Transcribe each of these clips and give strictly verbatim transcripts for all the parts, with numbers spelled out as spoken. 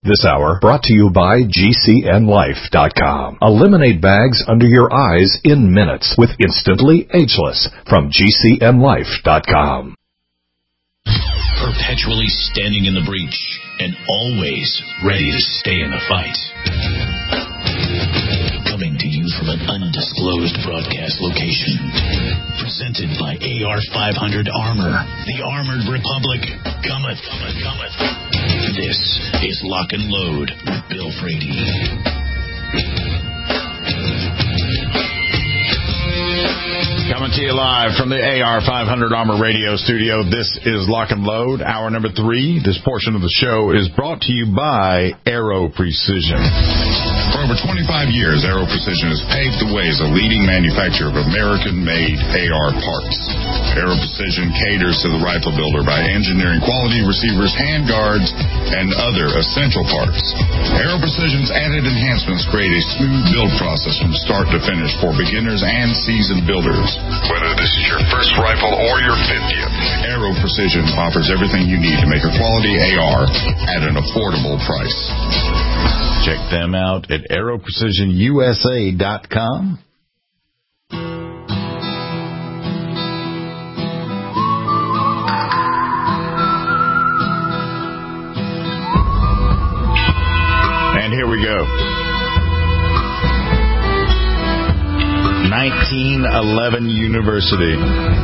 This hour brought to you by G C N Life dot com. Eliminate bags under your eyes in minutes with Instantly Ageless from G C N Life dot com. Perpetually standing in the breach and always ready to stay in the fight. Coming to you from an undisclosed broadcast location. Presented by A R five hundred Armor. The Armored Republic cometh, cometh, cometh. This is Lock and Load with Bill Frady. Coming to you live from the A R five hundred Armor Radio Studio. This is Lock and Load, hour number three. This portion of the show is brought to you by Aero Precision. For over twenty-five years, Aero Precision has paved the way as a leading manufacturer of American-made A R parts. Aero Precision caters to the rifle builder by engineering quality receivers, handguards, and other essential parts. Aero Precision's added enhancements create a smooth build process from start to finish for beginners and seasoned builders. Whether this is your first rifle or your fiftieth, Aero Precision offers everything you need to make a quality A R at an affordable price. Check them out at aero precision U S A dot com. And here we go. nineteen eleven University.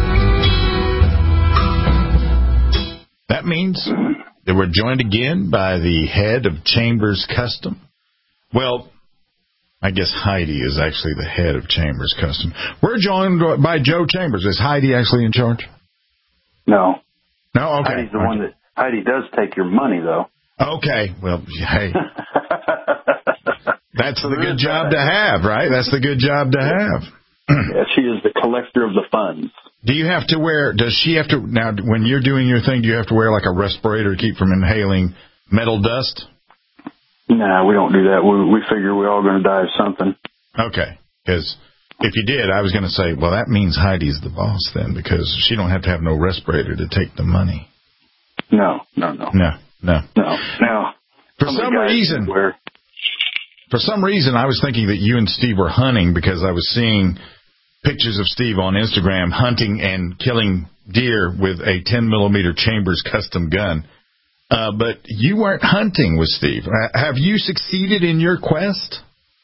That means that we're joined again by the head of Chambers Custom. Well, I guess Heidi is actually the head of Chambers Custom. We're joined by Joe Chambers. Is Heidi actually in charge? No. No? Okay. Heidi's the one that, Heidi does take your money, though. Okay. Well, hey. That's the good job to have, right? That's the good job to have. Yeah, she is the collector of the funds. Do you have to wear, does she have to, now, when you're doing your thing, do you have to wear like a respirator to keep from inhaling metal dust? No, we don't do that. We, we figure we're all going to die of something. Okay, because if you did, I was going to say, well, that means Heidi's the boss then, because she don't have to have no respirator to take the money. No, no, no. No, no. No, no. For some reason, where... for some reason, I was thinking that you and Steve were hunting because I was seeing pictures of Steve on Instagram hunting and killing deer with a ten millimeter Chambers Custom gun. Uh, but you weren't hunting with Steve. Have you succeeded in your quest?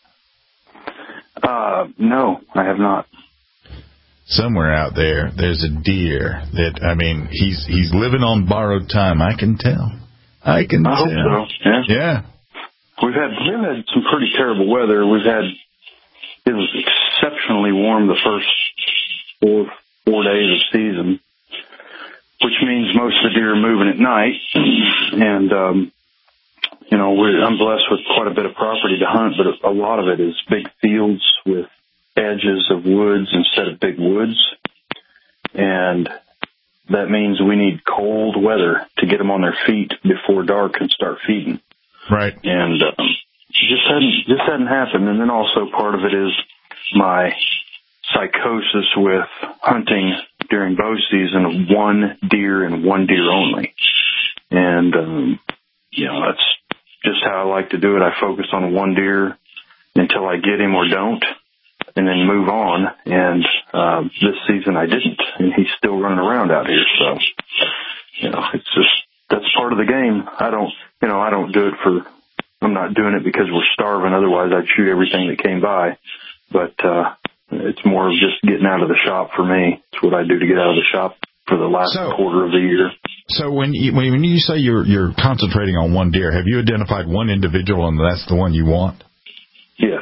Uh, no, I have not. Somewhere out there, there's a deer that, I mean, he's he's living on borrowed time. I can tell. I can I tell. hope so. Yeah. Yeah. We've had we've had some pretty terrible weather. We've had it was exceptionally warm the first four four days of season, which means most of the deer are moving at night. And um, you know, we're, I'm blessed with quite a bit of property to hunt, but a lot of it is big fields with edges of woods instead of big woods, and that means we need cold weather to get them on their feet before dark and start feeding. Right. And um, just hadn't just hadn't happened. And then also part of it is my psychosis with hunting during bow season of one deer and one deer only. And um, you know, that's just how I like to do it. I focus on one deer until I get him or don't, and then move on. And uh, this season I didn't, and he's still running around out here. So you know, it's just that's part of the game. I don't. You know, I don't do it for, I'm not doing it because we're starving. Otherwise, I'd shoot everything that came by. But uh, it's more of just getting out of the shop for me. It's what I do to get out of the shop for the last so, quarter of the year. So when you, when you say you're, you're concentrating on one deer, have you identified one individual and that's the one you want? Yes.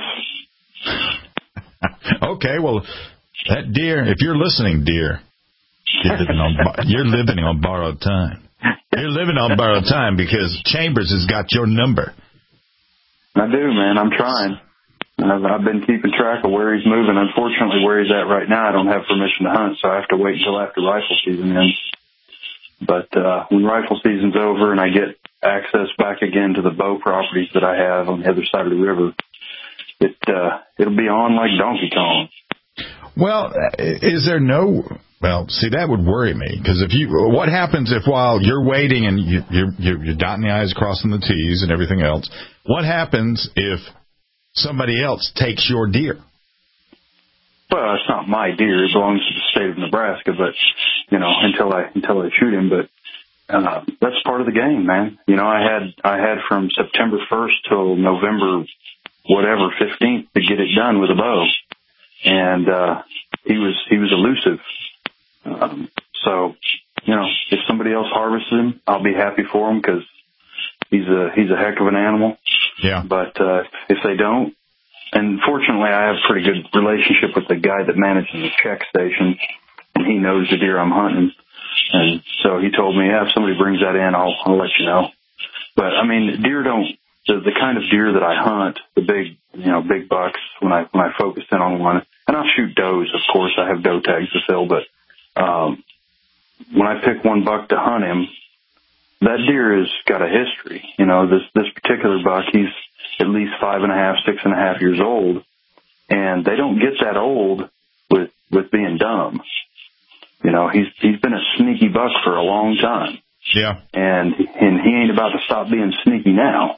Okay, well, that deer, if you're listening, deer, you're living on, you're living on borrowed time. You're living on borrowed time because Chambers has got your number. I do, man. I'm trying. I've, I've been keeping track of where he's moving. Unfortunately, where he's at right now, I don't have permission to hunt, so I have to wait until after rifle season ends. But uh, when rifle season's over and I get access back again to the bow properties that I have on the other side of the river, it, uh, it'll be on like Donkey Kong. Well, is there no... Well, see, that would worry me, because if you, what happens if while you're waiting and you, you're, you're dotting the I's, crossing the T's, and everything else, what happens if somebody else takes your deer? Well, it's not my deer; it belongs to the state of Nebraska. But you know, until I until I shoot him, but uh, that's part of the game, man. You know, I had I had from September first till November whatever fifteenth to get it done with a bow, and uh, he was he was elusive. Um, so, you know, if somebody else harvests him, I'll be happy for him because he's a he's a heck of an animal. Yeah. But uh, if they don't, and fortunately, I have a pretty good relationship with the guy that manages the check station, and he knows the deer I'm hunting. And so he told me, yeah, if somebody brings that in, I'll I'll let you know. But I mean, deer don't the, the kind of deer that I hunt, the big you know big bucks. When I when I focus in on one, and I'll shoot does, of course. I have doe tags to fill, but Um, when I pick one buck to hunt him, that deer has got a history. You know, this, this particular buck, he's at least five and a half, six and a half years old, and they don't get that old with, with being dumb. You know, he's, he's been a sneaky buck for a long time. Yeah. And, and he ain't about to stop being sneaky now.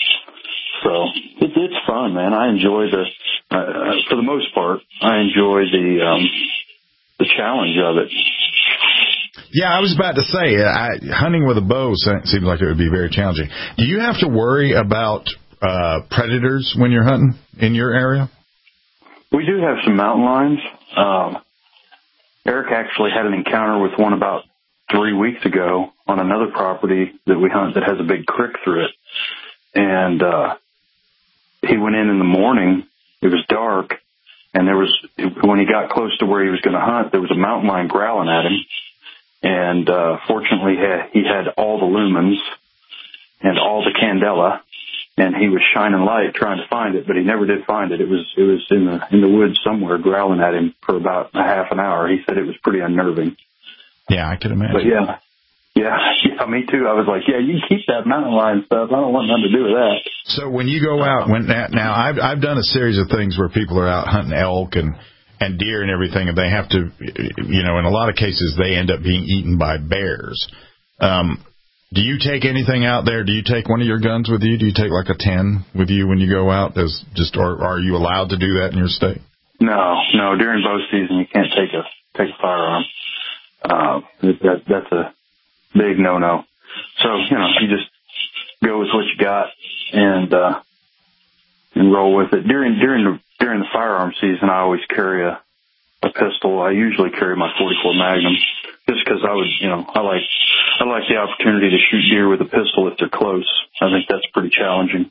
So it, it's fun, man. I enjoy the, uh, for the most part, I enjoy the, um, the challenge of it. Yeah, I was about to say, I, hunting with a bow seems like it would be very challenging. Do you have to worry about uh, predators when you're hunting in your area? We do have some mountain lions. Um, Eric actually had an encounter with one about three weeks ago on another property that we hunt that has a big creek through it. And uh, he went in in the morning. It was dark. And there was, when he got close to where he was going to hunt, there was a mountain lion growling at him. And, uh, fortunately he had, he had all the lumens and all the candela, and he was shining light trying to find it, but he never did find it. It was, it was in the, in the woods somewhere growling at him for about a half an hour. He said it was pretty unnerving. Yeah, I can imagine. But yeah. Yeah, yeah, me too. I was like, yeah, you can keep that mountain lion stuff. I don't want nothing to do with that. So when you go out, when now I've I've done a series of things where people are out hunting elk and and deer and everything, and they have to, you know, in a lot of cases they end up being eaten by bears. Um, do you take anything out there? Do you take one of your guns with you? Do you take like a ten with you when you go out? As just, or are you allowed to do that in your state? No, no. During bow season, you can't take a take a firearm. Uh, that that's a big no-no. So, you know, you just go with what you got and, uh, and roll with it. During, during the, during the firearm season, I always carry a, a pistol. I usually carry my forty-four Magnum just because I would, you know, I like, I like the opportunity to shoot deer with a pistol if they're close. I think that's pretty challenging.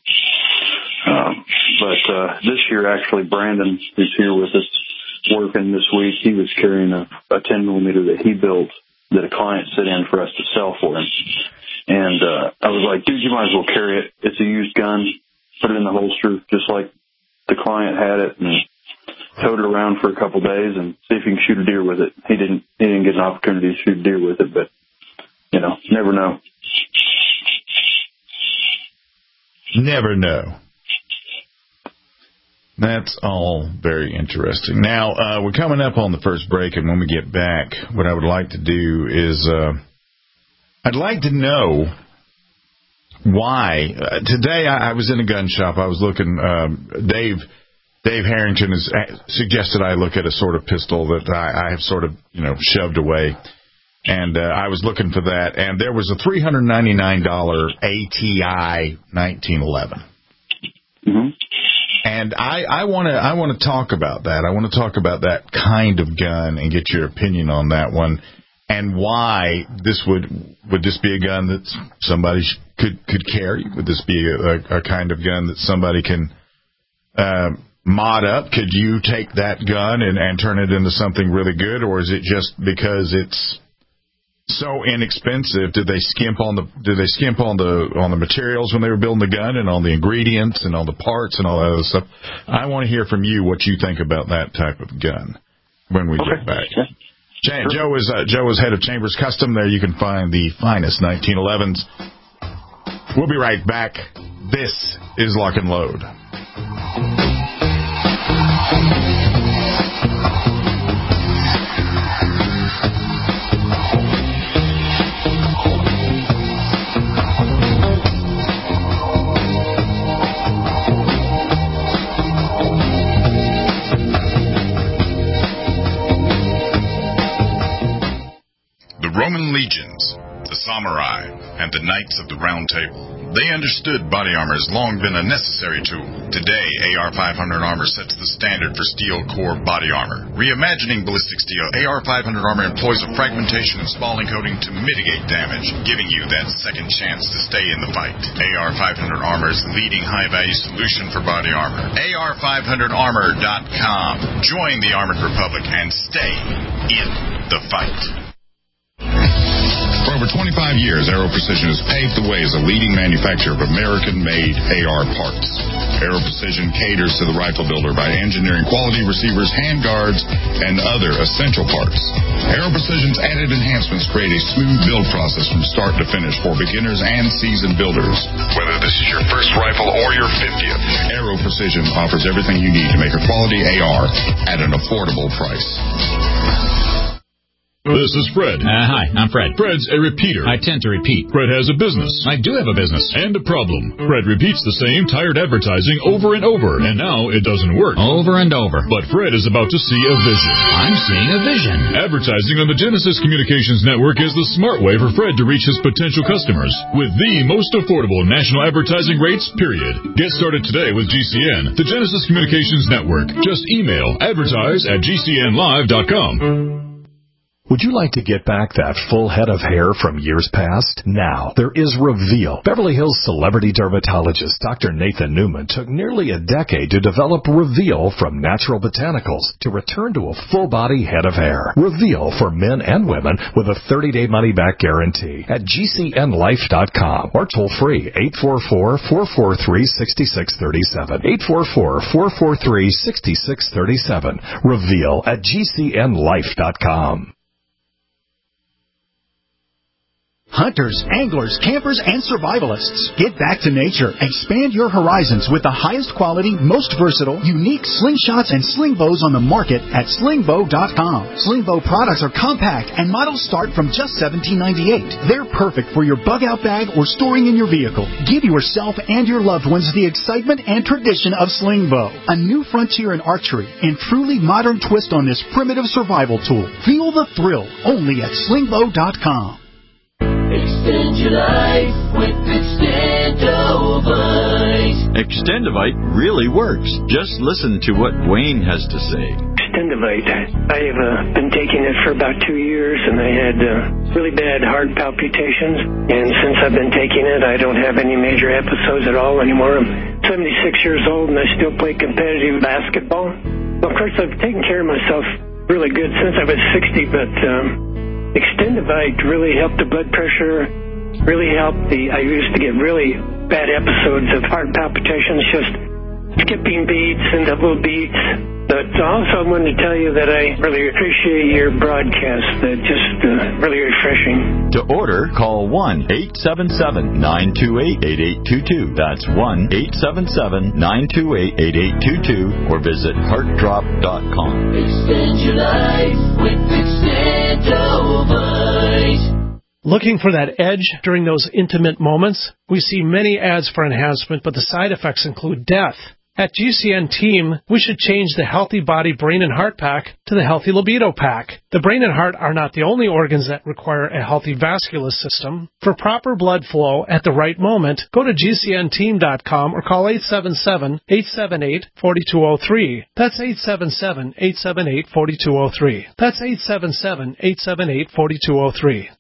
Um, but, uh, this year, actually, Brandon, who's here with us working this week, he was carrying a, a ten millimeter that he built that a client sent in for us to sell for him. And uh, I was like, dude, you might as well carry it. It's a used gun. Put it in the holster just like the client had it, and towed it around for a couple days and see if you can shoot a deer with it. He didn't he didn't get an opportunity to shoot a deer with it, but, you know, never know. Never know. That's all very interesting. Now, uh, we're coming up on the first break, and when we get back, what I would like to do is uh, I'd like to know why. Uh, today, I, I was in a gun shop. I was looking. Um, Dave Dave Harrington has suggested I look at a sort of pistol that I, I have sort of, you know, shoved away. And uh, I was looking for that, and there was a three hundred ninety-nine dollars A T I nineteen eleven. Mm-hmm. And I, I want to I want to talk about that. I want to talk about that kind of gun and get your opinion on that one, and why this would would this be a gun that somebody could could carry? Would this be a, a kind of gun that somebody can uh, mod up? Could you take that gun and, and turn it into something really good, or is it just because it's so inexpensive? Did they skimp on the did they skimp on the on the materials when they were building the gun, and on the ingredients and on the parts and all that other stuff? I want to hear from you what you think about that type of gun when we okay. get back. Yeah. Ch- Joe is uh, Joe is head of Chambers Custom. There you can find the finest nineteen elevens. We'll be right back. This is Lock and Load. samurai, and the Knights of the Round Table. They understood body armor has long been a necessary tool. Today, A R five hundred Armor sets the standard for steel core body armor. Reimagining ballistic steel, A R five hundred Armor employs a fragmentation and spalling coating to mitigate damage, giving you that second chance to stay in the fight. A R five hundred Armor is the leading high-value solution for body armor. A R five hundred armor dot com. Join the Armored Republic and stay in the fight. For over twenty-five years, Aero Precision has paved the way as a leading manufacturer of American-made A R parts. Aero Precision caters to the rifle builder by engineering quality receivers, handguards, and other essential parts. Aero Precision's added enhancements create a smooth build process from start to finish for beginners and seasoned builders. Whether this is your first rifle or your fiftieth, Aero Precision offers everything you need to make a quality A R at an affordable price. This is Fred. Uh, hi, I'm Fred. Fred's a repeater. I tend to repeat. Fred has a business. I do have a business. And a problem. Fred repeats the same tired advertising over and over, and now it doesn't work. Over and over. But Fred is about to see a vision. I'm seeing a vision. Advertising on the Genesis Communications Network is the smart way for Fred to reach his potential customers with the most affordable national advertising rates, period. Get started today with G C N, the Genesis Communications Network. Just email advertise at G C N live dot com. Would you like to get back that full head of hair from years past? Now, there is Reveal. Beverly Hills celebrity dermatologist Doctor Nathan Newman took nearly a decade to develop Reveal from natural botanicals to return to a full-body head of hair. Reveal for men and women with a thirty-day money-back guarantee at G C N life dot com or toll-free eight four four, four four three, six six three seven. eight four four, four four three, six six three seven. Reveal at G C N life dot com. Hunters, anglers, campers, and survivalists. Get back to nature. Expand your horizons with the highest quality, most versatile, unique slingshots and sling bows on the market at sling bow dot com. Sling bow products are compact and models start from just seventeen ninety-eight. They're perfect for your bug-out bag or storing in your vehicle. Give yourself and your loved ones the excitement and tradition of sling bow, a new frontier in archery and truly modern twist on this primitive survival tool. Feel the thrill only at sling bow dot com. Extend your life with Extendovite. Extendovite really works. Just listen to what Wayne has to say. Extendovite. I have uh, been taking it for about two years, and I had uh, really bad heart palpitations. And since I've been taking it, I don't have any major episodes at all anymore. I'm seventy-six years old, and I still play competitive basketball. Well, of course, I've taken care of myself really good since I was sixty, but um, Extendovite really helped the blood pressure, really helped the, I used to get really bad episodes of heart palpitations, just skipping beats and double beats. But also I wanted to tell you that I really appreciate your broadcast. That just uh, really refreshing. To order, call one eight seven seven, nine two eight, eight eight two two. That's one eight seven seven, nine two eight, eight eight two two or visit heart drop dot com. Extend your life with Extendovite. Looking for that edge during those intimate moments? We see many ads for enhancement, but the side effects include death. At G C N Team, we should change the Healthy Body Brain and Heart Pack to the Healthy Libido Pack. The brain and heart are not the only organs that require a healthy vascular system. For proper blood flow at the right moment, go to G C N team dot com or call eight seven seven, eight seven eight, four two zero three. That's eight seven seven, eight seven eight, four two zero three. That's eight seven seven, eight seven eight, four two zero three.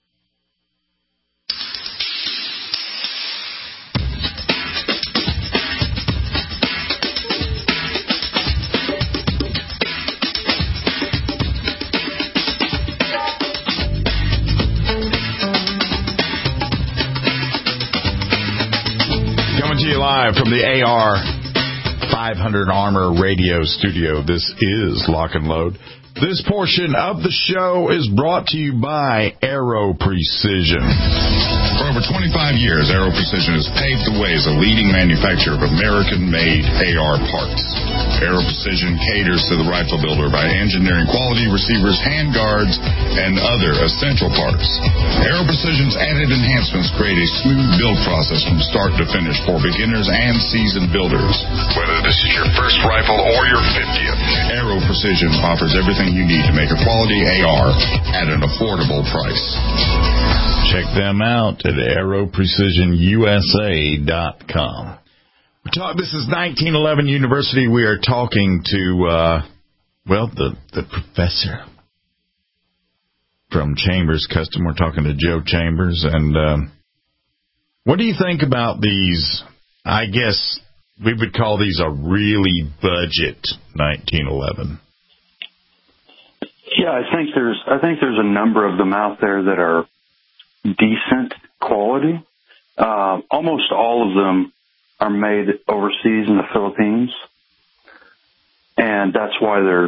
Live from the A R five hundred Armor Radio Studio. This is Lock and Load. This portion of the show is brought to you by Aero Precision. For over twenty-five years, Aero Precision has paved the way as a leading manufacturer of American-made A R parts. Aero Precision caters to the rifle builder by engineering quality receivers, handguards, and other essential parts. Aero Precision's added enhancements create a smooth build process from start to finish for beginners and seasoned builders. Whether this is your first rifle or your fiftieth, Aero Precision offers everything you need to make a quality A R at an affordable price. Check them out at aero precision u s a dot com. This is nineteen eleven University. We are talking to, uh, well, the, the professor from Chambers Custom. We're talking to Joe Chambers. And um, what do you think about these? I guess we would call these a really budget nineteen eleven. Yeah, I think there's I think there's a number of them out there that are decent quality. Uh, almost all of them are made overseas in the Philippines, and that's why they're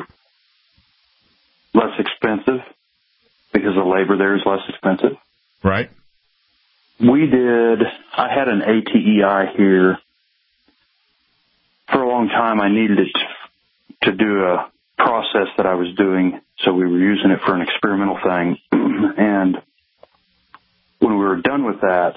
less expensive, because the labor there is less expensive. Right. We did, I had an A T E I here. For a long time, I needed it to do a process that I was doing, so we were using it for an experimental thing. And when we were done with that,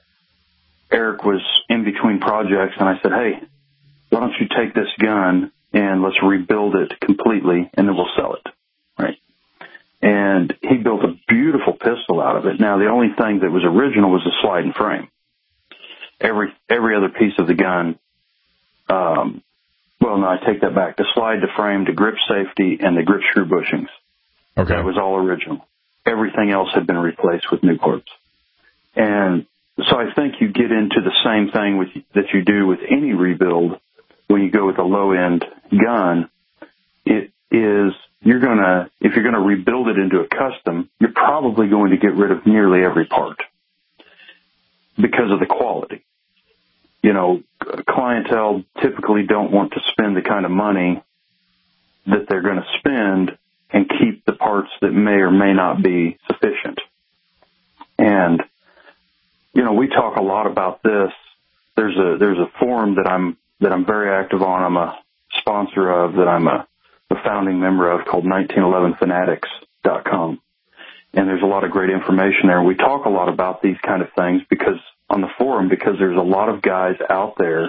Eric was in between projects, and I said, hey, why don't you take this gun and let's rebuild it completely, and then we'll sell it, right? And he built a beautiful pistol out of it. Now, the only thing that was original was the slide and frame. Every every other piece of the gun, um, well, no, I take that back. The slide, the frame, the grip safety, and the grip screw bushings. Okay. That was all original. Everything else had been replaced with new parts. And so I think you get into the same thing with, that you do with any rebuild when you go with a low-end gun. It is, you're going to, if you're going to rebuild it into a custom, you're probably going to get rid of nearly every part because of the quality. You know, clientele typically don't want to spend the kind of money that they're going to spend and keep the parts that may or may not be sufficient. And, you know, we talk a lot about this. There's a, there's a forum that I'm, that I'm very active on. I'm a sponsor of, that I'm a, a founding member of, called nineteen eleven fanatics dot com. And there's a lot of great information there. We talk a lot about these kind of things because on the forum, because there's a lot of guys out there,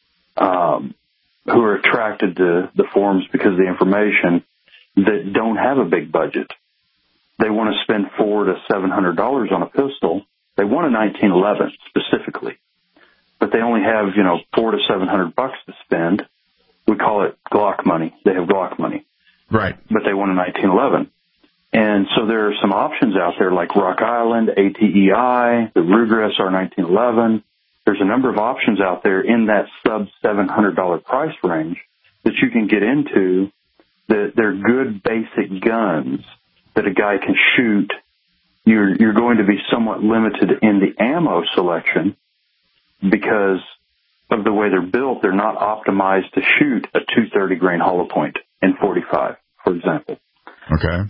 um, who are attracted to the forums because of the information, that don't have a big budget. They want to spend four to seven hundred dollars on a pistol. They want a nineteen eleven specifically, but they only have, you know, four to seven hundred bucks to spend. We call it Glock money. They have Glock money, right? But they want a nineteen eleven, and so there are some options out there like Rock Island, A T E I, the Ruger S R nineteen eleven. There's a number of options out there in that sub seven hundred dollar price range that you can get into. That they're good basic guns that a guy can shoot. You're, you're going to be somewhat limited in the ammo selection because of the way they're built. They're not optimized to shoot a two thirty grain hollow point in forty-five, for example. Okay.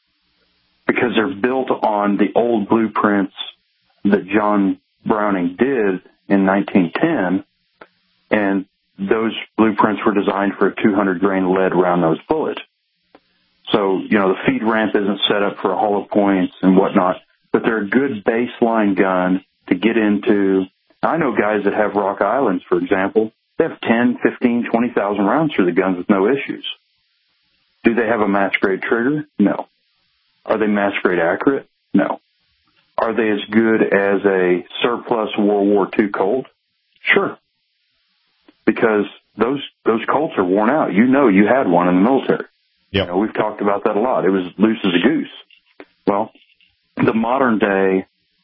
Because they're built on the old blueprints that John Browning did in nineteen ten, and those blueprints were designed for a two hundred grain lead round nose bullet. So, you know, the feed ramp isn't set up for hollow points and whatnot, but they're a good baseline gun to get into. I know guys that have Rock Islands, for example. They have ten, fifteen, twenty thousand rounds through the guns with no issues. Do they have a match grade trigger? No. Are they match grade accurate? No. Are they as good as a surplus World War Two Colt? Sure. Because those those Colts are worn out. You know you had one in the military. Yep. You know, we've talked about that a lot. It was loose as a goose. Well, the modern day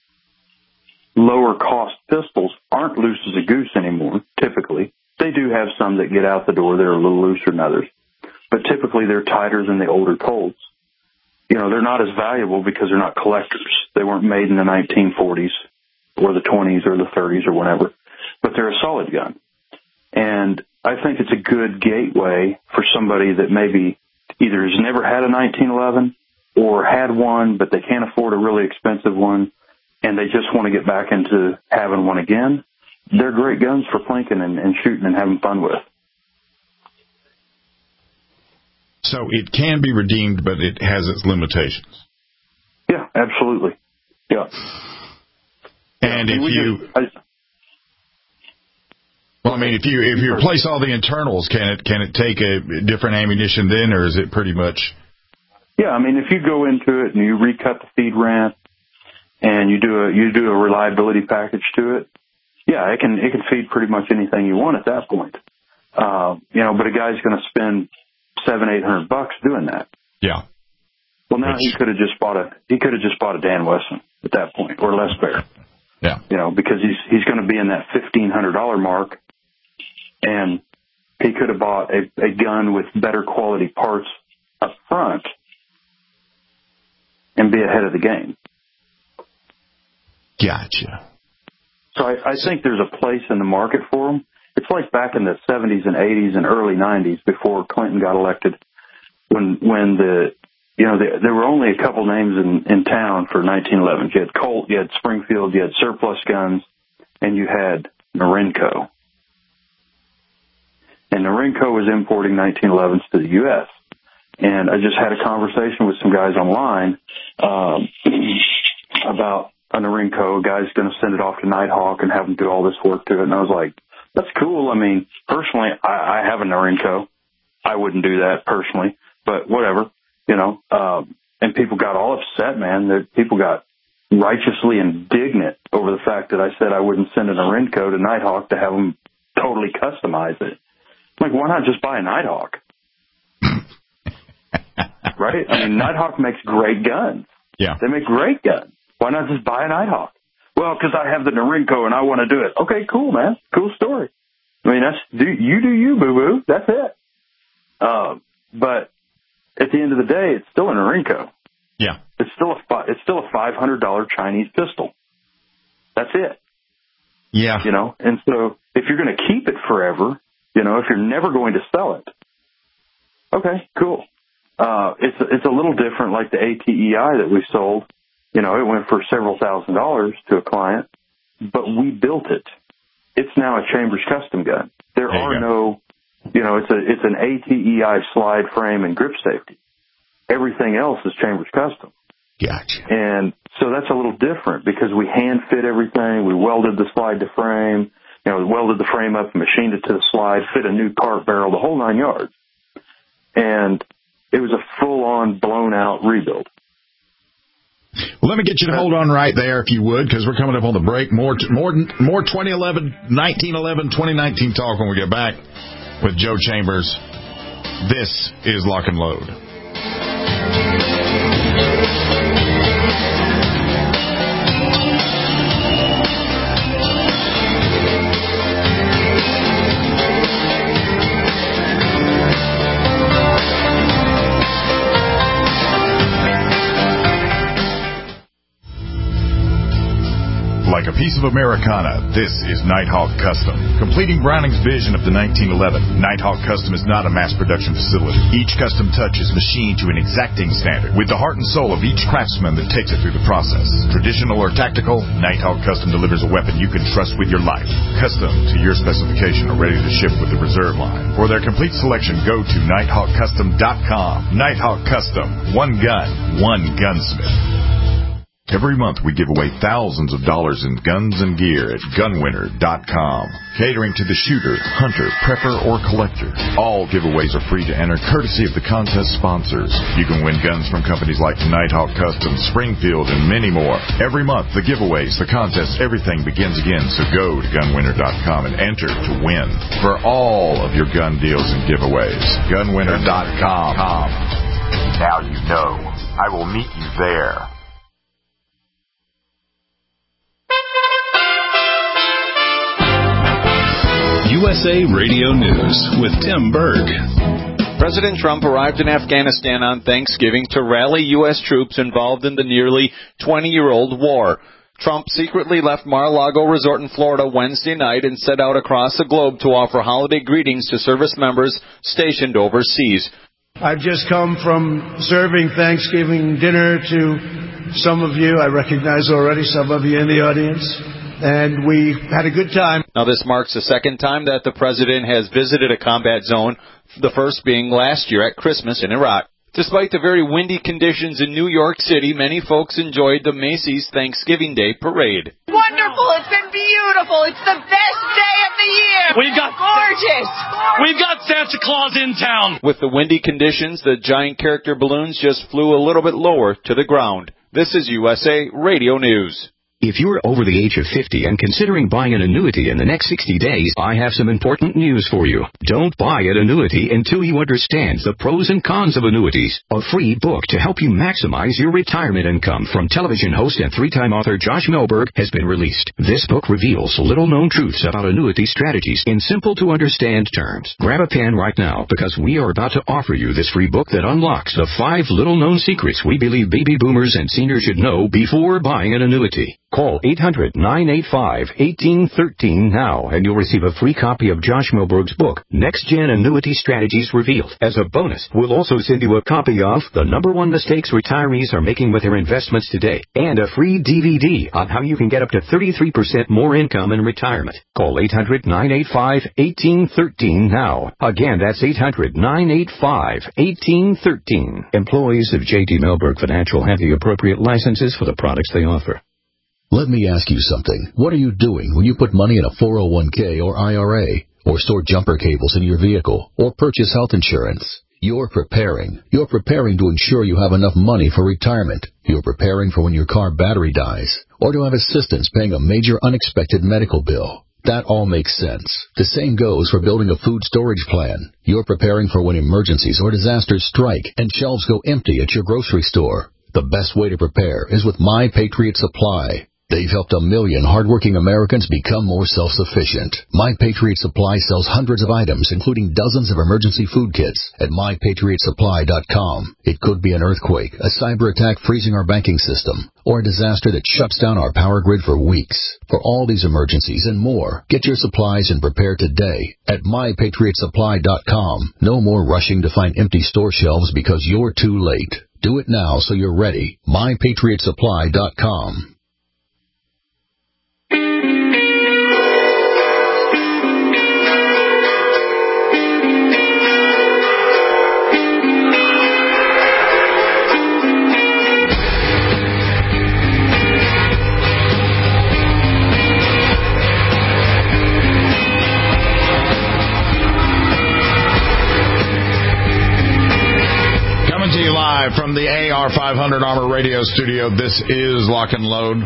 lower cost pistols aren't loose as a goose anymore, typically. They do have some that get out the door that are a little looser than others. But typically they're tighter than the older Colts. You know, they're not as valuable because they're not collectors. They weren't made in the nineteen forties or the twenties or the thirties or whatever. But they're a solid gun. And I think it's a good gateway for somebody that maybe either has never had a nineteen eleven or had one, but they can't afford a really expensive one, and they just want to get back into having one again. They're great guns for plinking and, and shooting and having fun with. So it can be redeemed, but it has its limitations. Yeah, absolutely. Yeah. And yeah, if you... Just, I, Well, I mean, if you if you replace all the internals, can it can it take a different ammunition then, or is it pretty much? Yeah, I mean, if you go into it and you recut the feed ramp and you do a you do a reliability package to it, yeah, it can it can feed pretty much anything you want at that point. Uh, you know, but a guy's going to spend seven, eight hundred bucks doing that. Yeah. Well, now Which, he could have just bought a he could have just bought a Dan Wesson at that point, or Les Baer. Yeah. You know, because he's he's going to be in that fifteen hundred dollar mark, and he could have bought a, a gun with better quality parts up front and be ahead of the game. Gotcha. So I, I think there's a place in the market for them. It's like back in the seventies and eighties and early nineties before Clinton got elected, when when the you know the, there were only a couple names in, in town for nineteen eleven. You had Colt, you had Springfield, you had Surplus Guns, and you had Norinco. And Norinco was importing nineteen elevens to the U S And I just had a conversation with some guys online um, about a Norinco. A guy's going to send it off to Nighthawk and have them do all this work to it. And I was like, that's cool. I mean, personally, I, I have a Norinco. I wouldn't do that personally, but whatever, you know. Um, and people got all upset, man. That people got righteously indignant over the fact that I said I wouldn't send a Norinco to Nighthawk to have them totally customize it. Like, why not just buy a Nighthawk? Right? I mean, Nighthawk makes great guns. Yeah. They make great guns. Why not just buy a Nighthawk? Well, because I have the Norinco and I want to do it. Okay, cool, man. Cool story. I mean, that's do you do you, boo-boo. That's it. Um, but at the end of the day, it's still a Norinco. Yeah. It's still a it's still a five hundred dollar Chinese pistol. That's it. Yeah. You know, and so if you're going to keep it forever, you know, if you're never going to sell it, okay, cool. Uh, it's it's a little different, like the A T E I that we sold. You know, it went for several thousand dollars to a client, but we built it. It's now a Chambers custom gun. There, there are no, you know, it's a it's an A T E I slide frame and grip safety. Everything else is Chambers custom. Gotcha. And so that's a little different because we hand fit everything. We welded the slide to frame. You know, we welded the frame up, machined it to the slide, fit a new cart barrel, the whole nine yards. And it was a full-on, blown-out rebuild. Well, let me get you to hold on right there, if you would, because we're coming up on the break. More, more, more twenty eleven, nineteen eleven, twenty nineteen talk when we get back with Joe Chambers. This is Lock and Load. Like a piece of Americana, this is Nighthawk Custom. Completing Browning's vision of the nineteen eleven, Nighthawk Custom is not a mass production facility. Each custom touch is machined to an exacting standard, with the heart and soul of each craftsman that takes it through the process. Traditional or tactical, Nighthawk Custom delivers a weapon you can trust with your life. Custom to your specification or ready to ship with the reserve line. For their complete selection, go to nighthawk custom dot com. Nighthawk Custom. One gun, one gunsmith. Every month we give away thousands of dollars in guns and gear at gun winner dot com. Catering to the shooter, hunter, prepper, or collector. All giveaways are free to enter, courtesy of the contest sponsors. You can win guns from companies like Nighthawk Custom, Springfield, and many more. Every month, the giveaways, the contests, everything begins again. So go to gun winner dot com and enter to win for all of your gun deals and giveaways. gun winner dot com. Now you know. I will meet you there. U S A Radio News with Tim Berg. President Trump arrived in Afghanistan on Thanksgiving to rally U S troops involved in the nearly twenty-year-old war. Trump secretly left Mar-a-Lago Resort in Florida Wednesday night and set out across the globe to offer holiday greetings to service members stationed overseas. I've just come from serving Thanksgiving dinner to some of you. I recognize already some of you in the audience. And we had a good time. Now, this marks the second time that the president has visited a combat zone, the first being last year at Christmas in Iraq. Despite the very windy conditions in New York City, many folks enjoyed the Macy's Thanksgiving Day Parade. Wonderful. It's been beautiful. It's the best day of the year. We've got gorgeous. We've got Santa Claus in town. With the windy conditions, the giant character balloons just flew a little bit lower to the ground. This is U S A Radio News. If you're over the age of fifty and considering buying an annuity in the next sixty days, I have some important news for you. Don't buy an annuity until you understand the pros and cons of annuities. A free book to help you maximize your retirement income from television host and three-time author Josh Melberg has been released. This book reveals little-known truths about annuity strategies in simple-to-understand terms. Grab a pen right now because we are about to offer you this free book that unlocks the five little-known secrets we believe baby boomers and seniors should know before buying an annuity. Call eight hundred, nine eight five, one eight one three now and you'll receive a free copy of Josh Melberg's book, Next Gen Annuity Strategies Revealed. As a bonus, we'll also send you a copy of The Number One Mistakes Retirees Are Making with Their Investments Today and a free D V D on how you can get up to thirty-three percent more income in retirement. Call eight hundred, nine eight five, one eight one three now. Again, that's eight hundred, nine eight five, one eight one three. Employees of J D Melberg Financial have the appropriate licenses for the products they offer. Let me ask you something. What are you doing when you put money in a four oh one k or I R A, or store jumper cables in your vehicle, or purchase health insurance? You're preparing. You're preparing to ensure you have enough money for retirement. You're preparing for when your car battery dies, or to have assistance paying a major unexpected medical bill. That all makes sense. The same goes for building a food storage plan. You're preparing for when emergencies or disasters strike and shelves go empty at your grocery store. The best way to prepare is with My Patriot Supply. They've helped a million hardworking Americans become more self-sufficient. My Patriot Supply sells hundreds of items, including dozens of emergency food kits at my patriot supply dot com. It could be an earthquake, a cyber attack freezing our banking system, or a disaster that shuts down our power grid for weeks. For all these emergencies and more, get your supplies and prepare today at my patriot supply dot com. No more rushing to find empty store shelves because you're too late. Do it now so you're ready. my patriot supply dot com. From the A R five hundred Armor Radio Studio, this is Lock and Load.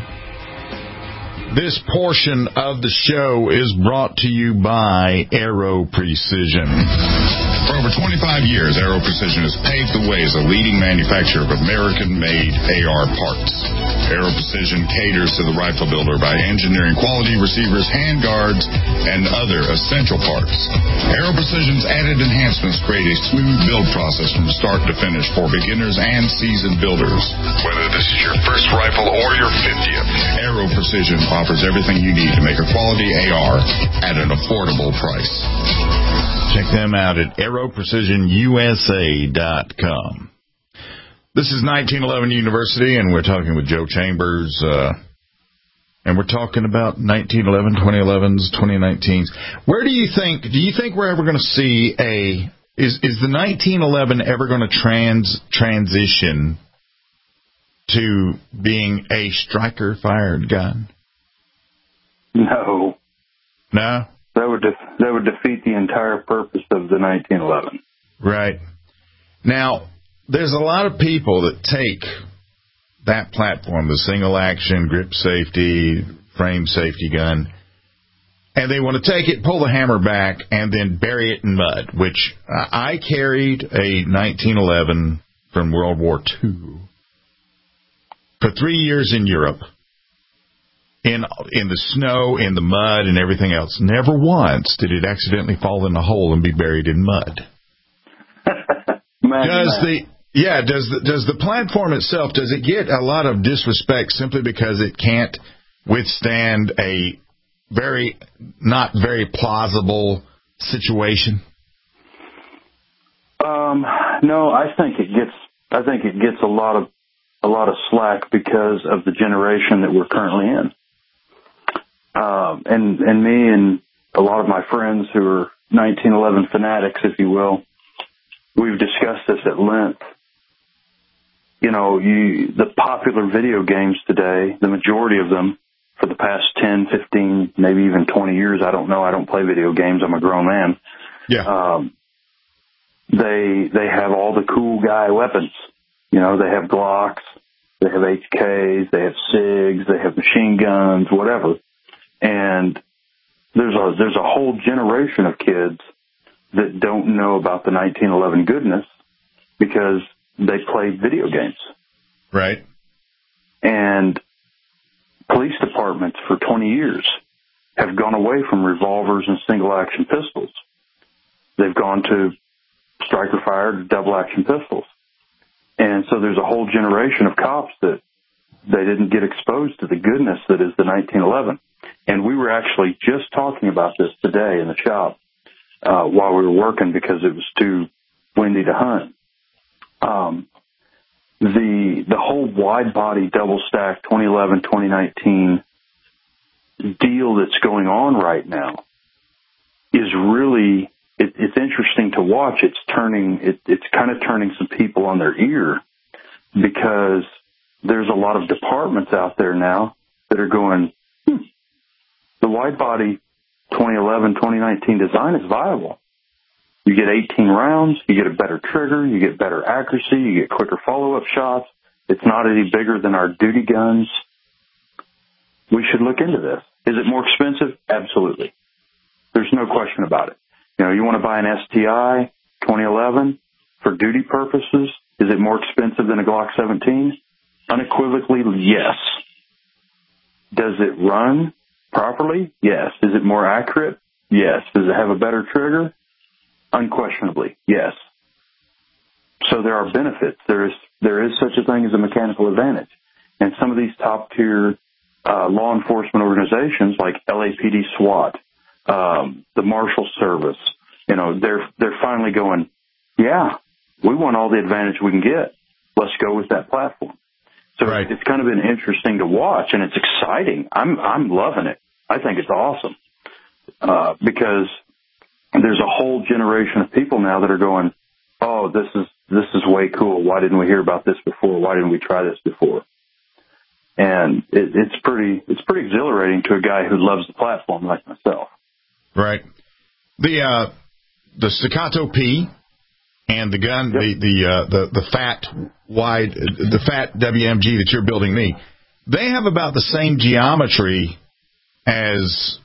This portion of the show is brought to you by Aero Precision. For over twenty-five years, Aero Precision has paved the way as a leading manufacturer of American-made A R parts. Aero Precision caters to the rifle builder by engineering quality receivers, handguards, and other essential parts. Aero Precision's added enhancements create a smooth build process from start to finish for beginners and seasoned builders. Whether this is your first rifle or your fiftieth, Aero Precision offers everything you need to make a quality A R at an affordable price. Check them out at aero precision U S A dot com. This is nineteen eleven University, and we're talking with Joe Chambers, uh, and we're talking about nineteen eleven, twenty elevens, twenty nineteens. Where do you think, do you think we're ever going to see a, is, is the nineteen eleven ever going to trans, transition to being a striker-fired gun? No. No? That would def- that would defeat the entire purpose of the nineteen eleven. Right. Now, there's a lot of people that take that platform, the single action, grip safety, frame safety gun, and they want to take it, pull the hammer back, and then bury it in mud, which uh, I carried a nineteen eleven from World War Two for three years in Europe. In in the snow, in the mud, and everything else. Never once did it accidentally fall in a hole and be buried in mud. does the yeah does the, does the platform itself, does it get a lot of disrespect simply because it can't withstand a very not very plausible situation? Um, no, I think it gets I think it gets a lot of a lot of slack because of the generation that we're currently in. Um, and, and me and a lot of my friends who are nineteen eleven fanatics, if you will, we've discussed this at length. You know, you, the popular video games today, the majority of them for the past ten, fifteen, maybe even twenty years, I don't know, I don't play video games, I'm a grown man. Yeah. Um, they, they have all the cool guy weapons. You know, they have Glocks, they have H Ks, they have SIGs, they have machine guns, whatever. And there's a there's a whole generation of kids that don't know about the nineteen eleven goodness because they played video games. Right. And police departments for twenty years have gone away from revolvers and single-action pistols. They've gone to striker-fired double-action pistols. And so there's a whole generation of cops that they didn't get exposed to the goodness that is the nineteen eleven. And we were actually just talking about this today in the shop uh, while we were working because it was too windy to hunt. Um, the the whole wide-body double-stack twenty eleven twenty nineteen deal that's going on right now is really, it, it's interesting to watch. It's turning, it, it's kind of turning some people on their ear because there's a lot of departments out there now that are going, hmm, the wide-body twenty eleven twenty nineteen design is viable. You get eighteen rounds, you get a better trigger, you get better accuracy, you get quicker follow-up shots. It's not any bigger than our duty guns. We should look into this. Is it more expensive? Absolutely. There's no question about it. You know, you want to buy an S T I twenty eleven for duty purposes? Is it more expensive than a Glock seventeen? Unequivocally, yes. Does it run properly? Yes. Is it more accurate? Yes. Does it have a better trigger? Unquestionably, yes. So there are benefits. There is there is such a thing as a mechanical advantage. And some of these top-tier uh, law enforcement organizations like L A P D SWAT, um, the Marshal Service, you know, they're they're finally going, yeah, we want all the advantage we can get. Let's go with that platform. So right. It's kind of been interesting to watch, and it's exciting. I'm I'm loving it. I think it's awesome uh, because there's a whole generation of people now that are going, oh, this is this is way cool. Why didn't we hear about this before? Why didn't we try this before? And it, it's pretty it's pretty exhilarating to a guy who loves the platform like myself. Right. The uh, the Staccato P and the gun, yep. the the, uh, the the fat wide the fat W M G that you're building me, they have about the same geometry as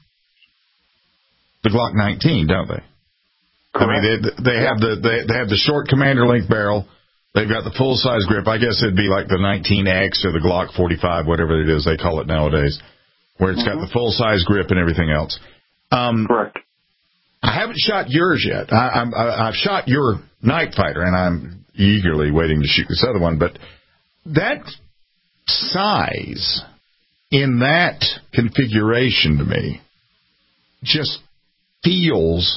the Glock nineteen, don't they? Correct. I mean, they they have the they, they have the short commander length barrel. They've got the full size grip. I guess it'd be like the nineteen X or the Glock forty-five, whatever it is they call it nowadays, where it's mm-hmm. got the full size grip and everything else. Um, Correct. I haven't shot yours yet. I, I'm, I, I've shot your Night Fighter, and I'm eagerly waiting to shoot this other one. But that size in that configuration to me just feels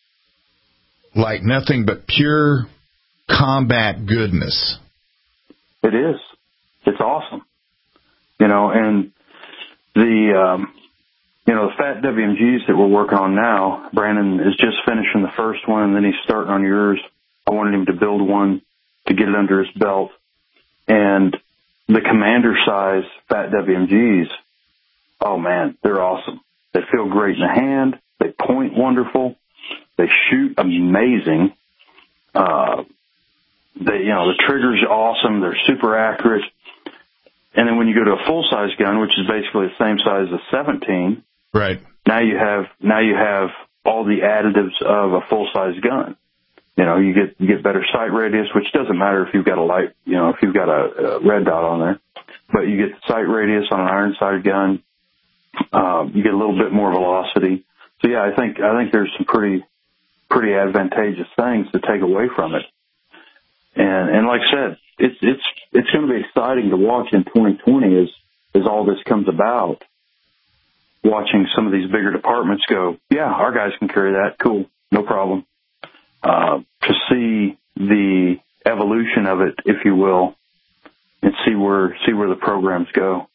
like nothing but pure combat goodness. It is. It's awesome. You know, and the, um, you know, the fat W M Gs that we're working on now, Brandon is just finishing the first one, and then he's starting on yours. I wanted him to build one to get it under his belt. And the commander size fat W M Gs, oh man, they're awesome. They feel great in the hand. They point wonderful. They shoot amazing. Uh, they, you know, the trigger's awesome. They're super accurate. And then when you go to a full-size gun, which is basically the same size as a seventeen, right? Now you have now you have all the additives of a full-size gun. You know, you get you get better sight radius, which doesn't matter if you've got a light, you know, if you've got a, a red dot on there, but you get the sight radius on an iron-sighted gun. Um, you get a little bit more velocity. So yeah, I think I think there's some pretty pretty advantageous things to take away from it. And and like I said, it's it's it's going to be exciting to watch in twenty twenty as as all this comes about. Watching some of these bigger departments go, yeah, our guys can carry that, cool, no problem. Uh, to see the evolution of it, if you will, and see where see where the programs go.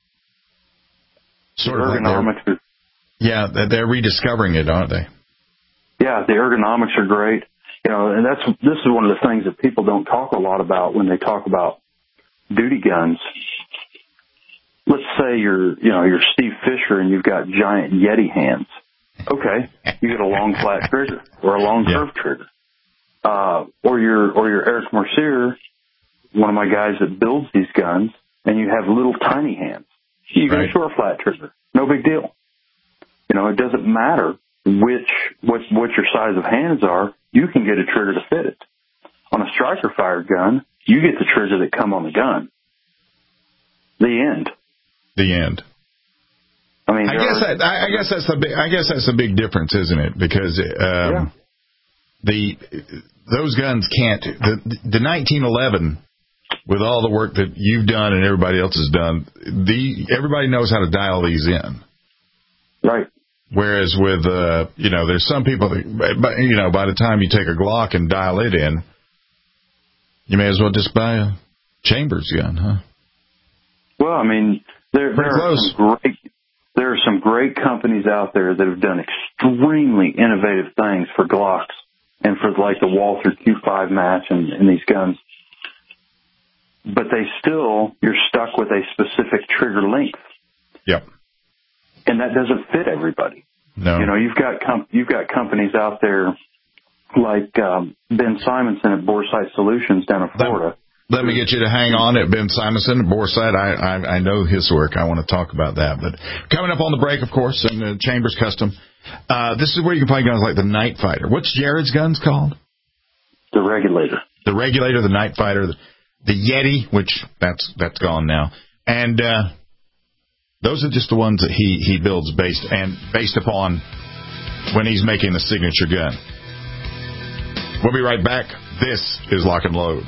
Sort of ergonomics. Like yeah, they're rediscovering it, aren't they? Yeah, the ergonomics are great. You know, and that's this is one of the things that people don't talk a lot about when they talk about duty guns. Let's say you're, you know, you're Steve Fisher and you've got giant Yeti hands. Okay, you get a long flat trigger or a long curved yeah. trigger. Uh, or you're or you're Eric Mercier, one of my guys that builds these guns. and you have little tiny hands, you get Right. a short flat trigger. No big deal. You know, it doesn't matter which what what your size of hands are. You can get a trigger to fit it. On a striker fired gun, you get the trigger that come on the gun. The end. The end. I mean, I guess are, that, I, I guess that's the big, I guess that's a big difference, isn't it? Because um, yeah. the those guns can't the the nineteen eleven, with all the work that you've done and everybody else has done, the everybody knows how to dial these in. Right. Whereas with uh, you know, there's some people that, but you know, by the time you take a Glock and dial it in, you may as well just buy a Chambers gun, huh? Well, I mean, there, there are close. some great there are some great companies out there that have done extremely innovative things for Glocks and for like the Walther Q five match and, and these guns. But they still, you're stuck with a specific trigger length. Yep. And that doesn't fit everybody. No. You know, you've got com- you've got companies out there like um, Ben Simonson at Boresight Solutions down in Florida. Let, let me get you to hang on at Ben Simonson at Boresight. I, I I know his work. I want to talk about that. But coming up on the break, of course, and uh, Chambers Custom. Uh, this is where you can find guns like the Night Fighter. What's Jared's guns called? The Regulator. The Regulator, the Night Fighter, the, the Yeti, which that's that's gone now, and. Uh, Those are just the ones that he, he builds based and based upon when he's making the signature gun. We'll be right back. This is Lock and Load.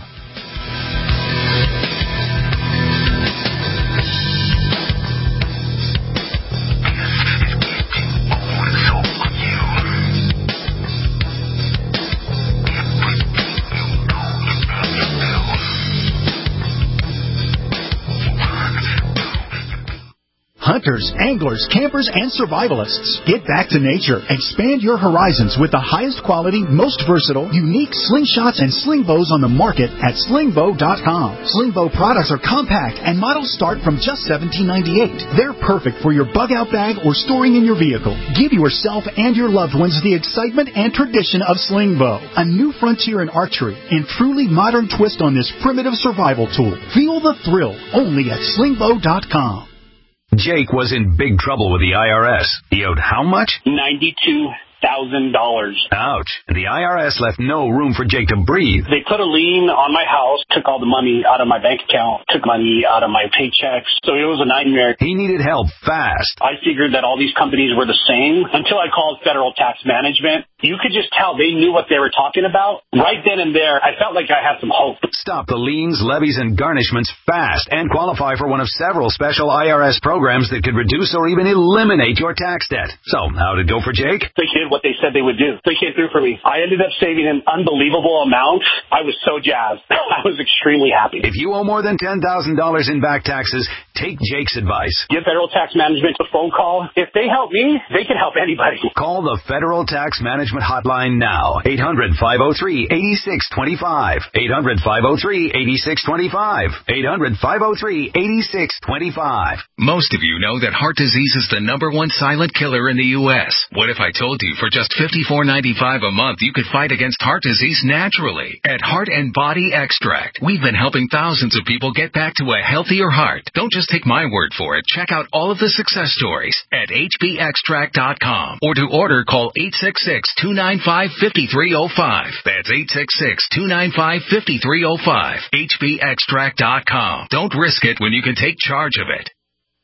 Hunters, anglers, campers, and survivalists. Get back to nature. Expand your horizons with the highest quality, most versatile, unique slingshots and sling bows on the market at sling bow dot com. Sling bow products are compact and models start from just seventeen ninety-eight. They're perfect for your bug out bag or storing in your vehicle. Give yourself and your loved ones the excitement and tradition of sling bow. A new frontier in archery and truly modern twist on this primitive survival tool. Feel the thrill only at sling bow dot com. Jake was in big trouble with the I R S. He owed how much? ninety-two thousand dollars. Ouch. And the I R S left no room for Jake to breathe. They put a lien on my house, took all the money out of my bank account, took money out of my paychecks. So it was a nightmare. He needed help fast. I figured that all these companies were the same until I called Federal Tax Management. You could just tell they knew what they were talking about. Right then and there, I felt like I had some hope. Stop the liens, levies, and garnishments fast and qualify for one of several special I R S programs that could reduce or even eliminate your tax debt. So, how'd it go for Jake? They did what they said they would do. They came through for me. I ended up saving an unbelievable amount. I was so jazzed. I was extremely happy. If you owe more than ten thousand dollars in back taxes, take Jake's advice. Give Federal Tax Management a phone call. If they help me, they can help anybody. Call the Federal Tax Management Hotline now. eight hundred, five oh three, eight six two five. eight hundred, five oh three, eight six two five. eight hundred, five oh three, eight six two five. Most of you know that heart disease is the number one silent killer in the U S What if I told you for just fifty-four ninety-five a month you could fight against heart disease naturally? At Heart and Body Extract, we've been helping thousands of people get back to a healthier heart. Don't just take my word for it. Check out all of the success stories at h b extract dot com. Or to order, call eight six six, two nine five, five three zero five. That's eight six six, two nine five, five three zero five. h b extract dot com. Don't risk it when you can take charge of it.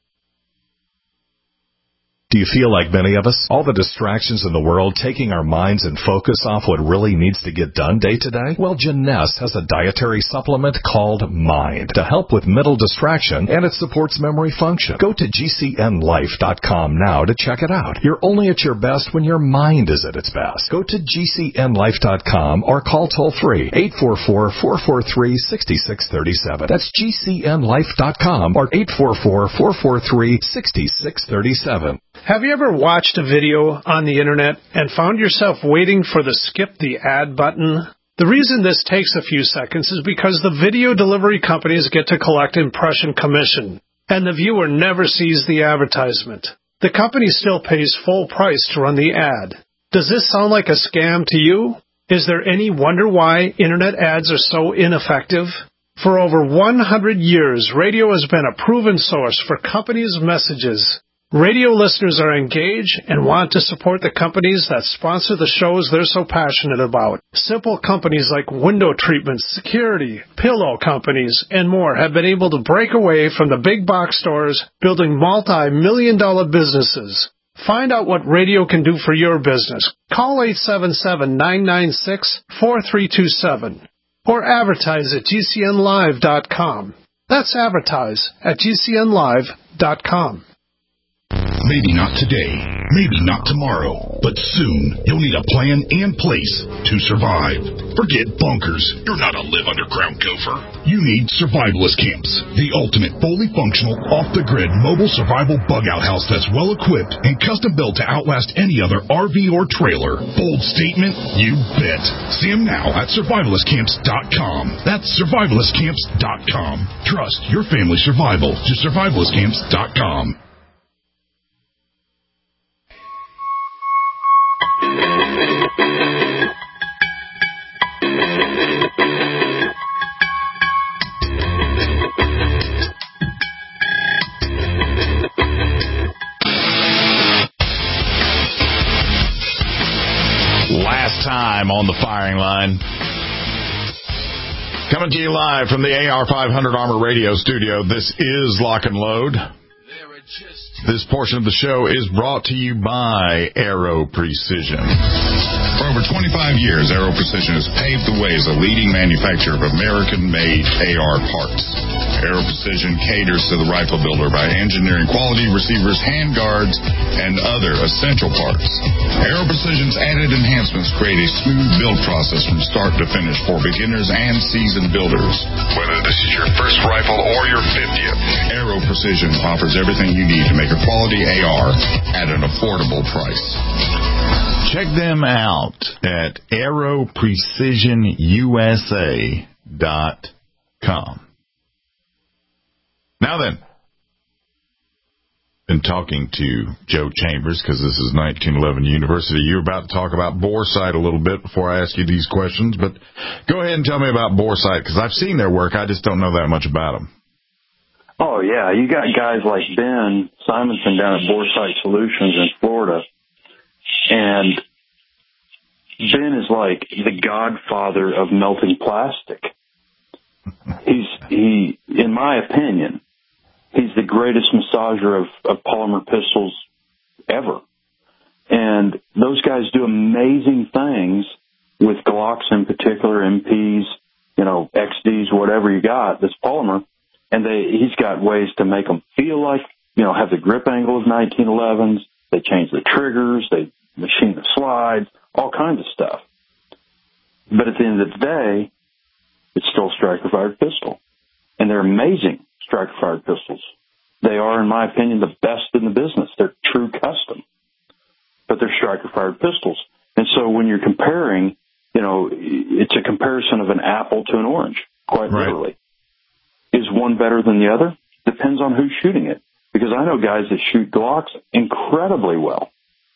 Do you feel like many of us? All the distractions in the world taking our minds and focus off what really needs to get done day to day? Well, Jeunesse has a dietary supplement called Mind to help with mental distraction, and it supports memory function. Go to g c n life dot com now to check it out. You're only at your best when your mind is at its best. Go to g c n life dot com or call toll-free eight four four, four four three, six six three seven. That's g c n life dot com or eight four four, four four three, six six three seven. Have you ever watched a video on the internet and found yourself waiting for the skip the ad button? The reason this takes a few seconds is because the video delivery companies get to collect impression commission, and the viewer never sees the advertisement. The company still pays full price to run the ad. Does this sound like a scam to you? Is there any wonder why internet ads are so ineffective? For over one hundred years, radio has been a proven source for companies' messages. Radio listeners are engaged and want to support the companies that sponsor the shows they're so passionate about. Simple companies like window treatments, security, pillow companies, and more have been able to break away from the big box stores, building multi-million dollar businesses. Find out what radio can do for your business. Call eight seven seven, nine nine six, four three two seven or advertise at G C N live dot com. That's advertise at G C N live dot com. Maybe not today, maybe not tomorrow, but soon you'll need a plan in place to survive. Forget bunkers. You're not a live underground gopher. You need survivalist camps, the ultimate fully functional, off-the-grid mobile survival bug-out house that's well-equipped and custom-built to outlast any other R V or trailer. Bold statement? You bet. See them now at survivalist camps dot com. That's survivalist camps dot com. Trust your family's survival to survivalist camps dot com. Last time on the firing line. Coming to you live from the A R five hundred Armor Radio studio, this is Lock and Load. This portion of the show is brought to you by Aero Precision. For over twenty-five years, Aero Precision has paved the way as a leading manufacturer of American-made A R parts. Aero Precision caters to the rifle builder by engineering quality receivers, handguards, and other essential parts. Aero Precision's added enhancements create a smooth build process from start to finish for beginners and seasoned builders. Whether this is your first rifle or your fiftieth, Aero Precision offers everything you need to make a quality A R at an affordable price. Check them out at aero precision U S A dot com. Now then, been talking to Joe Chambers because this is nineteen eleven University. You're about to talk about Boresight a little bit before I ask you these questions, but go ahead and tell me about Boresight because I've seen their work. I just don't know that much about them. Oh, yeah. You got guys like Ben Simonson down at Boresight Solutions in Florida. And Ben is like the godfather of melting plastic. He's, he, in my opinion, he's the greatest massager of, of polymer pistols ever. And those guys do amazing things with Glocks in particular, M Ps, you know, X Ds, whatever you got, this polymer. And they, he's got ways to make them feel like, you know, have the grip angle of nineteen elevens. They change the triggers. They machine the slides, all kinds of stuff. But at the end of the day, it's still a striker-fired pistol. And they're amazing striker-fired pistols. They are, in my opinion, the best in the business. They're true custom. But they're striker-fired pistols. And so when you're comparing, you know, it's a comparison of an apple to an orange, quite right. literally. Is one better than the other? Depends on who's shooting it. Because I know guys that shoot Glocks incredibly well.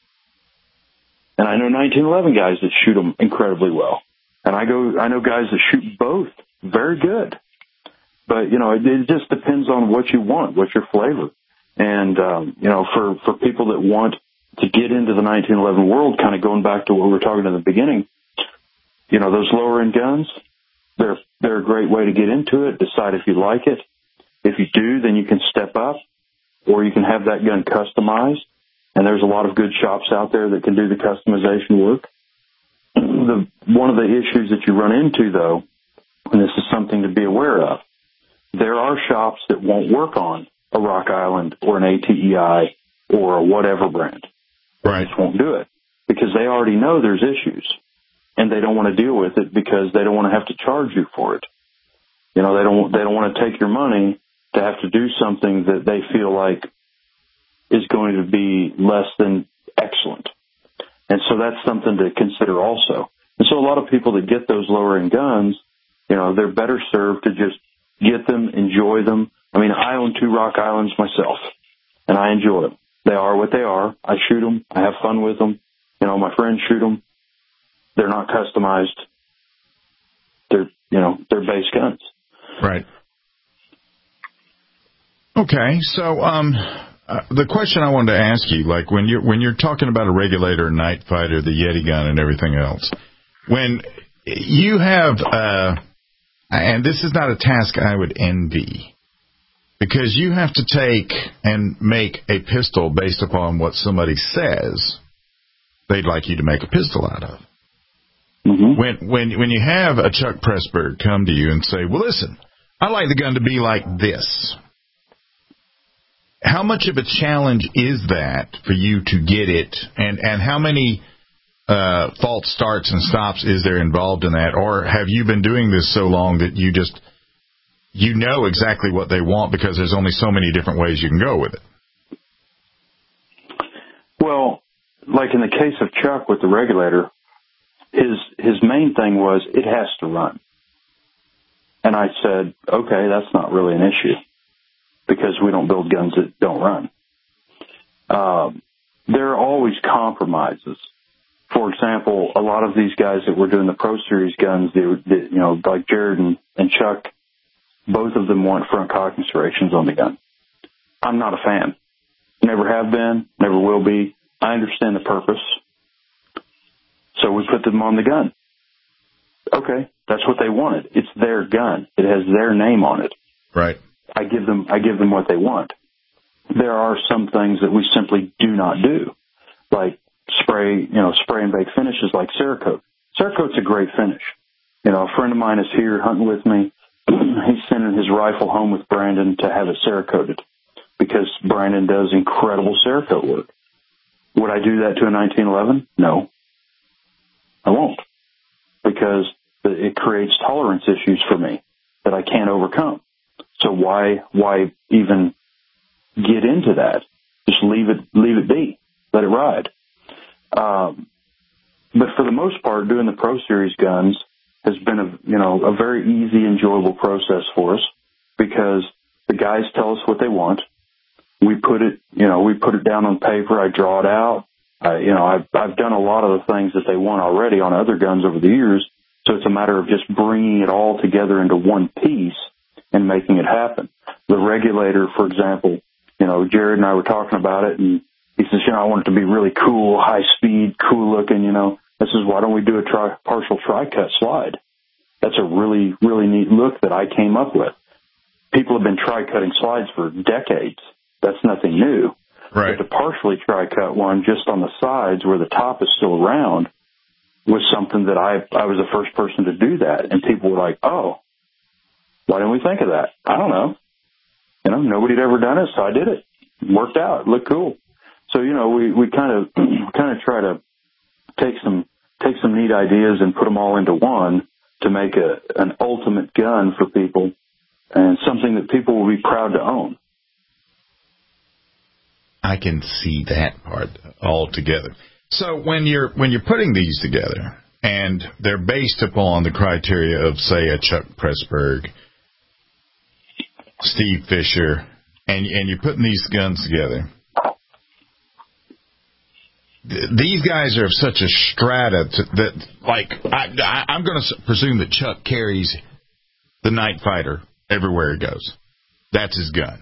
And I know nineteen eleven guys that shoot them incredibly well. And I go, I know guys that shoot both very good. But, you know, it, it just depends on what you want, what's your flavor. And, um, you know, for, for people that want to get into the nineteen eleven world, kind of going back to what we were talking in the beginning, you know, those lower end guns, they're, they're a great way to get into it, decide if you like it. If you do, then you can step up, or you can have that gun customized. And there's a lot of good shops out there that can do the customization work. The, one of the issues that you run into, though, and this is something to be aware of, there are shops that won't work on a Rock Island or an A T E I or a whatever brand. Right. They just won't do it because they already know there's issues, and they don't want to deal with it because they don't want to have to charge you for it. You know, they don't they don't want to take your money to have to do something that they feel like is going to be less than excellent. And so that's something to consider also. And so a lot of people that get those lower-end guns, you know, they're better served to just get them, enjoy them. I mean, I own two Rock Islands myself, and I enjoy them. They are what they are. I shoot them. I have fun with them. You know, my friends shoot them. They're not customized. They're, you know, they're base guns. Right. Okay, so um, uh, the question I wanted to ask you, like when you're when you're talking about a regulator, night fighter, the Yeti gun, and everything else, when you have, uh, and this is not a task I would envy, because you have to take and make a pistol based upon what somebody says they'd like you to make a pistol out of. Mm-hmm. When when when you have a Chuck Pressburg come to you and say, well, listen, I like the gun to be like this. How much of a challenge is that for you to get it, and, and how many uh, false starts and stops is there involved in that? Or have you been doing this so long that you just, you know exactly what they want because there's only so many different ways you can go with it? Well, like in the case of Chuck with the regulator, his his main thing was it has to run. And I said, okay, that's not really an issue, because we don't build guns that don't run. Um, there are always compromises. For example, a lot of these guys that were doing the Pro Series guns, they, they, you know, like Jared and, and Chuck, both of them want front cocking serrations on the gun. I'm not a fan. Never have been, never will be. I understand the purpose. So we put them on the gun. Okay, that's what they wanted. It's their gun. It has their name on it. Right. I give them, I give them what they want. There are some things that we simply do not do, like spray, you know, spray and bake finishes like Cerakote. Cerakote's a great finish. You know, a friend of mine is here hunting with me. He's sending his rifle home with Brandon to have it Cerakoted because Brandon does incredible Cerakote work. Would I do that to a nineteen eleven? No, I won't, because it creates tolerance issues for me that I can't overcome. So why, why even get into that? Just leave it, leave it be. Let it ride. Um, but for the most part, doing the Pro Series guns has been a, you know, a very easy, enjoyable process for us, because the guys tell us what they want. We put it, you know, we put it down on paper. I draw it out. I, you know, I've, I've done a lot of the things that they want already on other guns over the years. So it's a matter of just bringing it all together into one piece and making it happen. The regulator, for example, you know, Jared and I were talking about it, and he says, you know, I want it to be really cool, high speed, cool looking, you know. I says, why don't we do a tri- partial tri-cut slide? That's a really, really neat look that I came up with. People have been tri-cutting slides for decades. That's nothing new. Right. But the partially tri-cut one, just on the sides where the top is still round, was something that I I was the first person to do that. And people were like, oh, why didn't we think of that? I don't know. You know, nobody had ever done it, so I did it. It worked out. It looked cool. So, you know, we, we kind of kind of try to take some take some neat ideas and put them all into one to make a an ultimate gun for people, and something that people will be proud to own. I can see that part all together. So when you're when you're putting these together, and they're based upon the criteria of, say, a Chuck Pressburg, Steve Fisher, and and you're putting these guns together, th- these guys are of such a strata to, that, like, I, I, I'm going to presume that Chuck carries the Night Fighter everywhere he goes. That's his gun.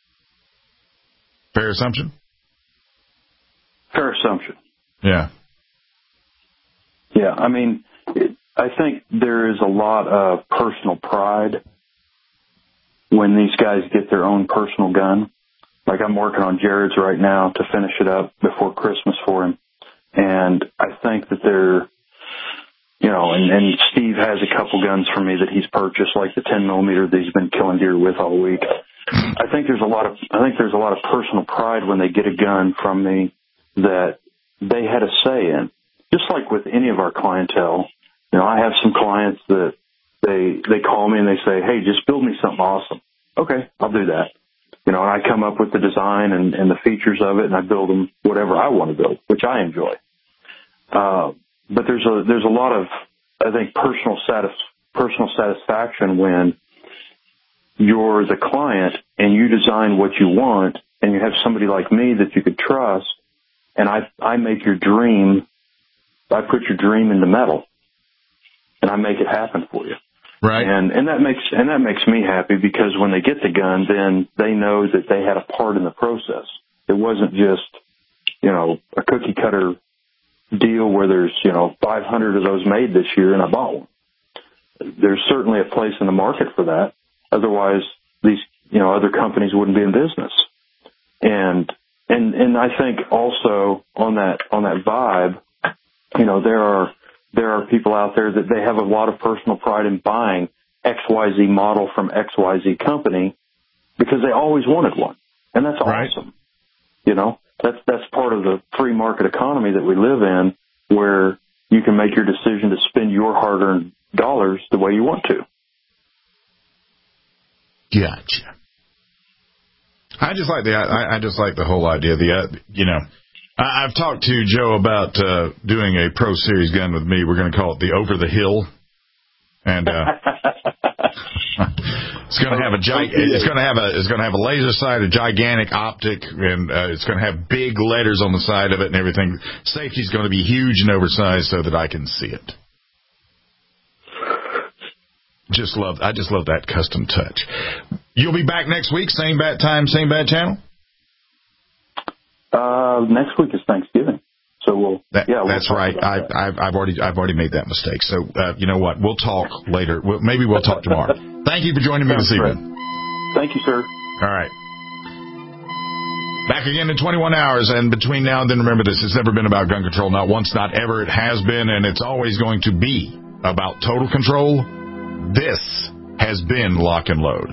Fair assumption? Fair assumption. Yeah. Yeah, I mean, it, I think there is a lot of personal pride when these guys get their own personal gun. Like, I'm working on Jared's right now to finish it up before Christmas for him. And I think that they're, you know, and, and Steve has a couple guns for me that he's purchased, like the ten millimeter that he's been killing deer with all week. I think there's a lot of, I think there's a lot of personal pride when they get a gun from me that they had a say in. Just like with any of our clientele, you know, I have some clients that they, they call me and they say, hey, just build me something awesome. Okay, I'll do that. You know, and I come up with the design and, and the features of it, and I build them whatever I want to build, which I enjoy. Uh, but there's a, there's a lot of, I think, personal satis- personal satisfaction when you're the client and you design what you want, and you have somebody like me that you could trust, and I, I make your dream, I put your dream into metal, and I make it happen for you. Right. And and that makes and that makes me happy because when they get the gun, then they know that they had a part in the process. It wasn't just, you know, a cookie cutter deal where there's, you know, five hundred of those made this year and I bought one. There's certainly a place in the market for that. Otherwise, these, you know, other companies wouldn't be in business. And and and I think also on that on that vibe, you know, there are there are people out there that they have a lot of personal pride in buying X Y Z model from X Y Z company because they always wanted one. And that's right. awesome. You know, that's that's part of the free market economy that we live in, where you can make your decision to spend your hard-earned dollars the way you want to. Gotcha. I just like the I, I just like the whole idea. The uh, you know, I, I've talked to Joe about uh, doing a Pro Series gun with me. We're going to call it the Over the Hill, and uh, it's going to have a gi- it's going to have a it's going to have a laser sight, a gigantic optic, and uh, it's going to have big letters on the side of it and everything. Safety's going to be huge and oversized so that I can see it. Just love, I just love that custom touch. You'll be back next week, same bad time, same bad channel? Uh, next week is Thanksgiving. So we'll, that, yeah. We'll that's right. I, that. I've, I've already, I've already made that mistake. So, uh, you know what? We'll talk later. We'll, maybe we'll talk tomorrow. Thank you for joining me this evening. Thank you, sir. All right. Back again in twenty-one hours, and between now and then, remember this, it's never been about gun control. Not once, not ever. It has been, and it's always going to be about total control. This has been Lock and Load.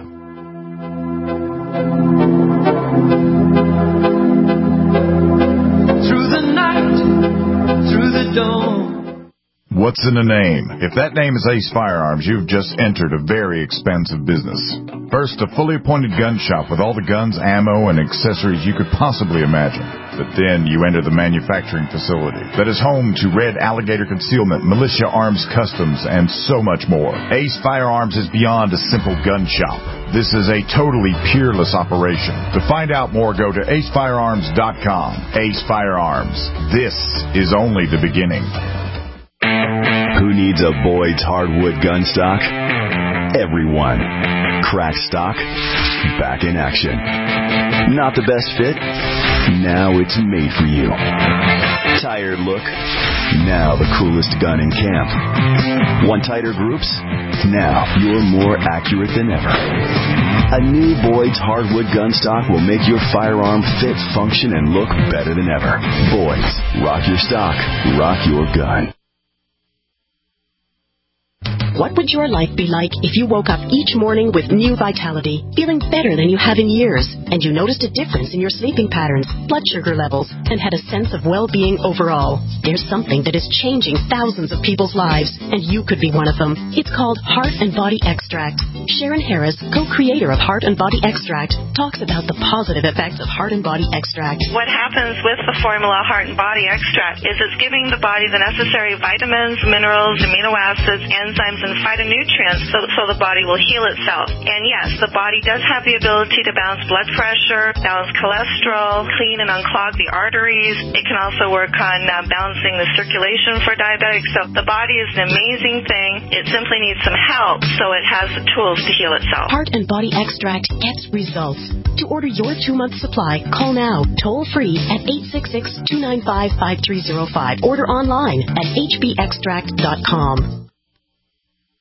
Through the night, through the dawn. What's in a name? If that name is Ace Firearms, you've just entered a very expensive business. First, a fully appointed gun shop with all the guns, ammo, and accessories you could possibly imagine. But then you enter the manufacturing facility that is home to Red Alligator Concealment, Militia Arms Customs, and so much more. Ace Firearms is beyond a simple gun shop. This is a totally peerless operation. To find out more, go to ace firearms dot com. Ace Firearms. This is only the beginning. Who needs a Boyd's hardwood gun stock? Everyone. Crack stock, back in action. Not the best fit? Now it's made for you. Tired look? Now the coolest gun in camp. Want tighter groups? Now you're more accurate than ever. A new Boyd's hardwood gun stock will make your firearm fit, function, and look better than ever. Boyd's. Rock your stock. Rock your gun. What would your life be like if you woke up each morning with new vitality, feeling better than you have in years, and you noticed a difference in your sleeping patterns, blood sugar levels, and had a sense of well-being overall? There's something that is changing thousands of people's lives, and you could be one of them. It's called Heart and Body Extract. Sharon Harris, co-creator of Heart and Body Extract, talks about the positive effects of Heart and Body Extract. What happens with the formula Heart and Body Extract is it's giving the body the necessary vitamins, minerals, amino acids, enzymes, and phytonutrients so, so the body will heal itself. And yes, the body does have the ability to balance blood pressure, balance cholesterol, clean and unclog the arteries. It can also work on uh, balancing the circulation for diabetics. So the body is an amazing thing. It simply needs some help so it has the tools to heal itself. Heart and Body Extract gets results. To order your two-month supply, call now, toll-free at eight six six, two nine five, five three zero five. Order online at h b extract dot com.